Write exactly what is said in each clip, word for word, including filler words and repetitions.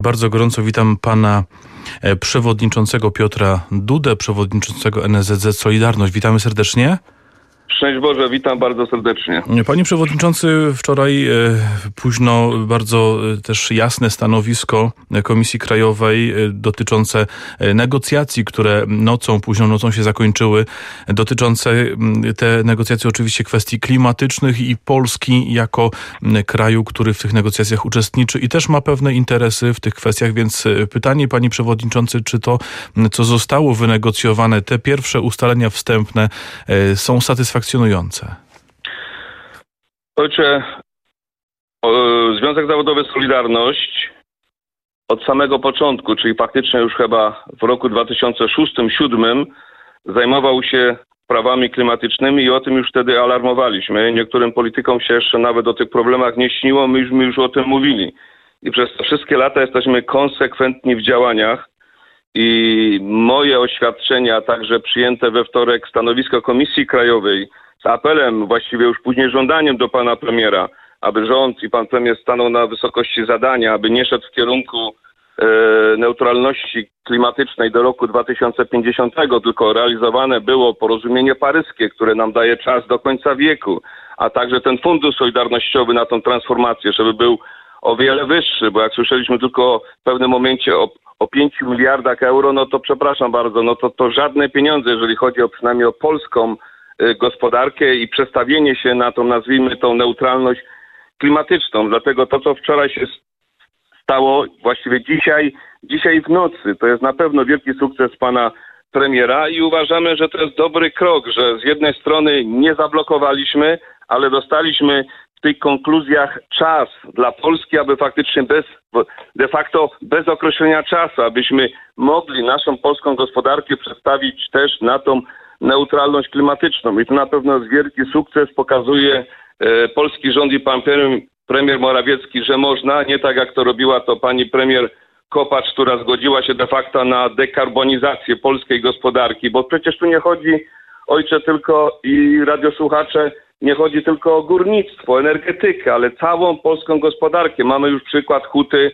Bardzo gorąco witam pana przewodniczącego Piotra Dudę, przewodniczącego N S Z Z Solidarność. Witamy serdecznie. Szczęść Boże, witam bardzo serdecznie. Panie przewodniczący, wczoraj e, późno bardzo e, też jasne stanowisko Komisji Krajowej e, dotyczące e, negocjacji, które nocą, późną nocą się zakończyły, dotyczące m, te negocjacje oczywiście kwestii klimatycznych i Polski jako m, kraju, który w tych negocjacjach uczestniczy i też ma pewne interesy w tych kwestiach, więc e, pytanie, panie przewodniczący, czy to, m, co zostało wynegocjowane, te pierwsze ustalenia wstępne e, są satysfakcjonujące? Ojcze, Związek Zawodowy Solidarność od samego początku, czyli faktycznie już chyba w roku dwa tysiące szóstym dwa tysiące siódmym zajmował się sprawami klimatycznymi i o tym już wtedy alarmowaliśmy. Niektórym politykom się jeszcze nawet o tych problemach nie śniło, myśmy już o tym mówili. I przez te wszystkie lata jesteśmy konsekwentni w działaniach i moje oświadczenia, a także przyjęte we wtorek stanowisko Komisji Krajowej z apelem, właściwie już później żądaniem do pana premiera, aby rząd i pan premier stanął na wysokości zadania, aby nie szedł w kierunku e, neutralności klimatycznej do roku dwa tysiące pięćdziesiątego, tylko realizowane było porozumienie paryskie, które nam daje czas do końca wieku, a także ten fundusz solidarnościowy na tą transformację, żeby był o wiele wyższy, bo jak słyszeliśmy tylko w pewnym momencie o, o pięciu miliardach euro, no to przepraszam bardzo, no to, to żadne pieniądze, jeżeli chodzi o przynajmniej o polską gospodarkę i przestawienie się na tą, nazwijmy tą neutralność klimatyczną. Dlatego to, co wczoraj się stało, właściwie dzisiaj, dzisiaj w nocy, to jest na pewno wielki sukces pana premiera i uważamy, że to jest dobry krok, że z jednej strony nie zablokowaliśmy, ale dostaliśmy w tych konkluzjach czas dla Polski, aby faktycznie bez, de facto bez określenia czasu, abyśmy mogli naszą polską gospodarkę przedstawić też na tą neutralność klimatyczną. I to na pewno jest wielki sukces, pokazuje e, polski rząd i pan premier, premier Morawiecki, że można, nie tak jak to robiła to pani premier Kopacz, która zgodziła się de facto na dekarbonizację polskiej gospodarki, bo przecież tu nie chodzi, ojcze, tylko i radiosłuchacze, nie chodzi tylko o górnictwo, energetykę, ale całą polską gospodarkę. Mamy już przykład huty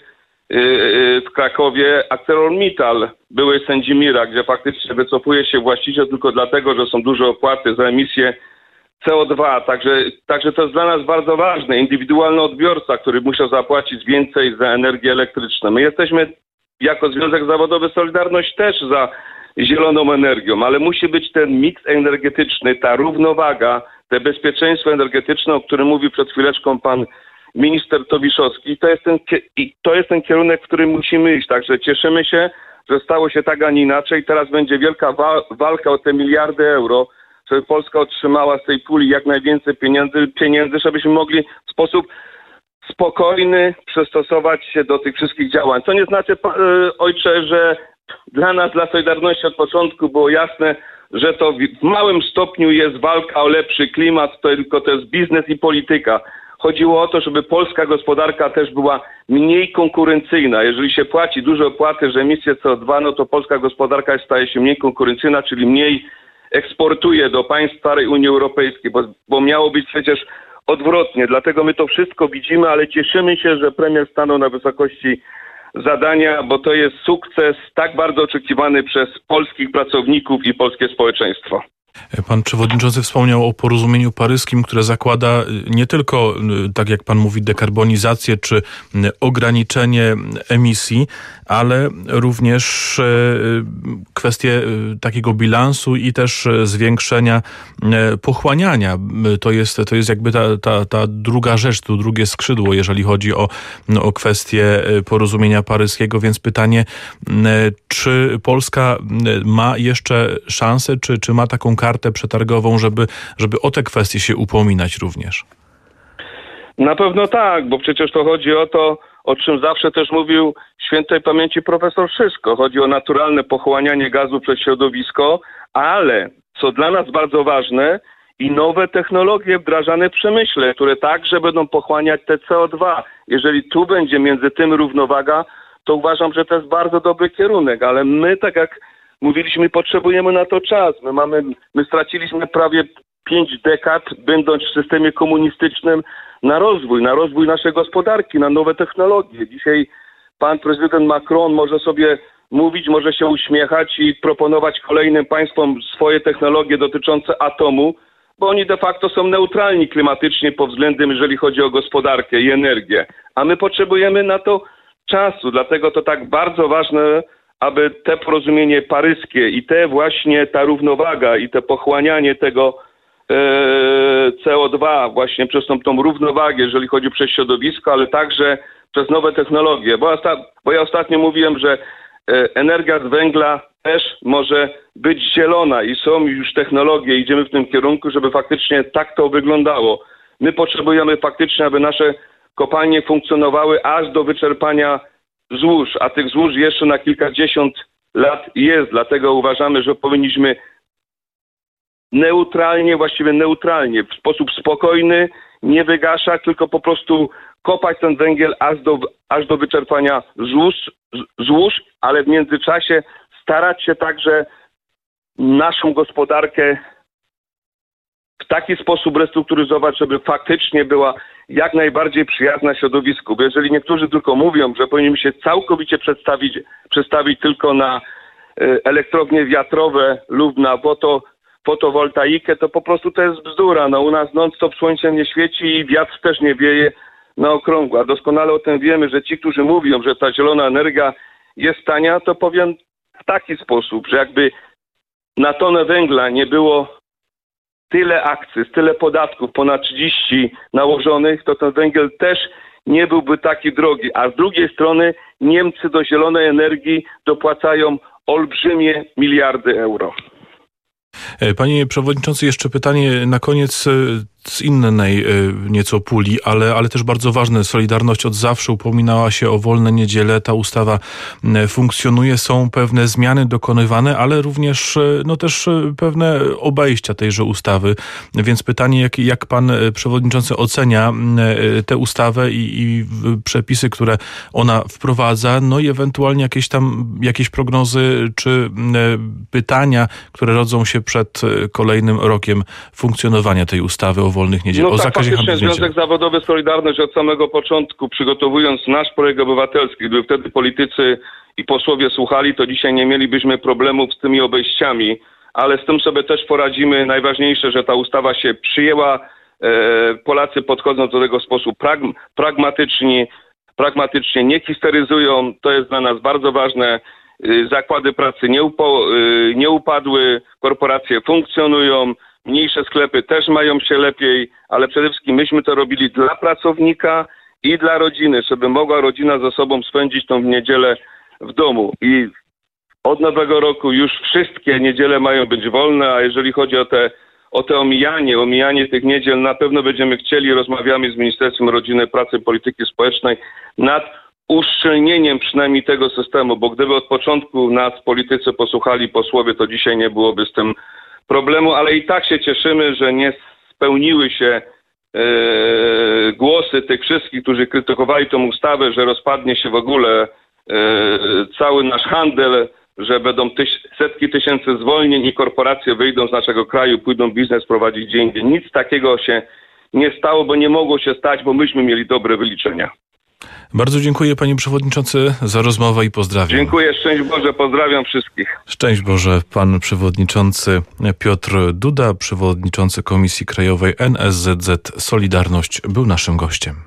w Krakowie, ArcelorMittal, były Sędzimira, gdzie faktycznie wycofuje się właściciel tylko dlatego, że są duże opłaty za emisję C O dwa. Także, także to jest dla nas bardzo ważne. Indywidualny odbiorca, który musiał zapłacić więcej za energię elektryczną. My jesteśmy jako Związek Zawodowy Solidarność też za zieloną energią, ale musi być ten miks energetyczny, ta równowaga, te bezpieczeństwo energetyczne, o którym mówił przed chwileczką pan minister Tobiszowski. I to jest ten, i to jest ten kierunek, w którym musimy iść. Także cieszymy się, że stało się tak, a nie inaczej. Teraz będzie wielka wa- walka o te miliardy euro, żeby Polska otrzymała z tej puli jak najwięcej pieniędzy, pieniędzy, żebyśmy mogli w sposób spokojny przystosować się do tych wszystkich działań. Co nie znaczy, pa- ojcze, że dla nas, dla Solidarności od początku było jasne, że to w małym stopniu jest walka o lepszy klimat, to tylko to jest biznes i polityka. Chodziło o to, żeby polska gospodarka też była mniej konkurencyjna. Jeżeli się płaci duże opłaty, że emisję C O dwa, no to polska gospodarka staje się mniej konkurencyjna, czyli mniej eksportuje do państw starej Unii Europejskiej, bo, bo miało być przecież odwrotnie. Dlatego my to wszystko widzimy, ale cieszymy się, że premier stanął na wysokości zadania, bo to jest sukces tak bardzo oczekiwany przez polskich pracowników i polskie społeczeństwo. Pan przewodniczący wspomniał o porozumieniu paryskim, które zakłada nie tylko, tak jak pan mówi, dekarbonizację czy ograniczenie emisji, ale również kwestię takiego bilansu i też zwiększenia pochłaniania. To jest, to jest jakby ta, ta, ta druga rzecz, to drugie skrzydło, jeżeli chodzi o, no, o kwestię porozumienia paryskiego. Więc pytanie, czy Polska ma jeszcze szansę, czy, czy ma taką kartę przetargową, żeby, żeby o te kwestie się upominać również? Na pewno tak, bo przecież to chodzi o to, o czym zawsze też mówił świętej pamięci profesor Szyszko. Chodzi o naturalne pochłanianie gazu przez środowisko, ale co dla nas bardzo ważne, i nowe technologie wdrażane w przemyśle, które także będą pochłaniać te C O dwa. Jeżeli tu będzie między tym równowaga, to uważam, że to jest bardzo dobry kierunek, ale my, tak jak mówiliśmy, potrzebujemy na to czas. My mamy, my straciliśmy prawie pięć dekad, będąc w systemie komunistycznym, na rozwój, na rozwój naszej gospodarki, na nowe technologie. Dzisiaj pan prezydent Macron może sobie mówić, może się uśmiechać i proponować kolejnym państwom swoje technologie dotyczące atomu, bo oni de facto są neutralni klimatycznie pod względem, jeżeli chodzi o gospodarkę i energię. A my potrzebujemy na to czasu, dlatego to tak bardzo ważne, aby te porozumienie paryskie i te właśnie ta równowaga i te pochłanianie tego e, C O dwa właśnie przez tą, tą równowagę, jeżeli chodzi przez środowisko, ale także przez nowe technologie. Bo, osta- bo ja ostatnio mówiłem, że e, energia z węgla też może być zielona i są już technologie, idziemy w tym kierunku, żeby faktycznie tak to wyglądało. My potrzebujemy faktycznie, aby nasze kopalnie funkcjonowały aż do wyczerpania złóż, a tych złóż jeszcze na kilkadziesiąt lat jest. Dlatego uważamy, że powinniśmy neutralnie, właściwie neutralnie, w sposób spokojny, nie wygaszać, tylko po prostu kopać ten węgiel aż do, aż do wyczerpania złóż, złóż, ale w międzyczasie starać się także naszą gospodarkę w taki sposób restrukturyzować, żeby faktycznie była jak najbardziej przyjazna środowisku. Bo jeżeli niektórzy tylko mówią, że powinniśmy się całkowicie przedstawić, przestawić tylko na elektrownie wiatrowe lub na foto, fotowoltaikę, to po prostu to jest bzdura. No, u nas non-stop słońce nie świeci i wiatr też nie wieje na okrągło. A doskonale o tym wiemy, że ci, którzy mówią, że ta zielona energia jest tania, to powiem w taki sposób, że jakby na tonę węgla nie było tyle akcyz, tyle podatków, ponad trzydzieści nałożonych, to ten węgiel też nie byłby taki drogi. A z drugiej strony Niemcy do zielonej energii dopłacają olbrzymie miliardy euro. Panie przewodniczący, jeszcze pytanie na koniec z innej nieco puli, ale, ale też bardzo ważne. Solidarność od zawsze upominała się o wolne niedziele. Ta ustawa funkcjonuje, są pewne zmiany dokonywane, ale również no też pewne obejścia tejże ustawy. Więc pytanie, jak, jak pan przewodniczący ocenia tę ustawę i, i przepisy, które ona wprowadza, no i ewentualnie jakieś tam jakieś prognozy czy pytania, które rodzą się przed kolejnym rokiem funkcjonowania tej ustawy o wolnych niedzielach. No o tak, faktycznie Związek Zawodowy Solidarność od samego początku, przygotowując nasz projekt obywatelski, gdyby wtedy politycy i posłowie słuchali, to dzisiaj nie mielibyśmy problemów z tymi obejściami, ale z tym sobie też poradzimy. Najważniejsze, że ta ustawa się przyjęła. Polacy podchodzą do tego w sposób pragm- pragmatycznie, pragmatycznie, nie histeryzują. To jest dla nas bardzo ważne. Zakłady pracy nie, upo- nie upadły, korporacje funkcjonują, mniejsze sklepy też mają się lepiej, ale przede wszystkim myśmy to robili dla pracownika i dla rodziny, żeby mogła rodzina ze sobą spędzić tą niedzielę w domu. I od nowego roku już wszystkie niedziele mają być wolne, a jeżeli chodzi o te, o te omijanie, omijanie tych niedziel, na pewno będziemy chcieli, rozmawiamy z Ministerstwem Rodziny, Pracy i Polityki Społecznej nad uszczelnieniem przynajmniej tego systemu, bo gdyby od początku nas politycy posłuchali posłowie, to dzisiaj nie byłoby z tym problemu, ale i tak się cieszymy, że nie spełniły się e, głosy tych wszystkich, którzy krytykowali tą ustawę, że rozpadnie się w ogóle e, cały nasz handel, że będą tyś, setki tysięcy zwolnień i korporacje wyjdą z naszego kraju, pójdą biznes prowadzić gdzie indziej. Nic takiego się nie stało, bo nie mogło się stać, bo myśmy mieli dobre wyliczenia. Bardzo dziękuję panie przewodniczący za rozmowę i pozdrawiam. Dziękuję, szczęść Boże, pozdrawiam wszystkich. Szczęść Boże, pan przewodniczący Piotr Duda, przewodniczący Komisji Krajowej N S Z Z Solidarność był naszym gościem.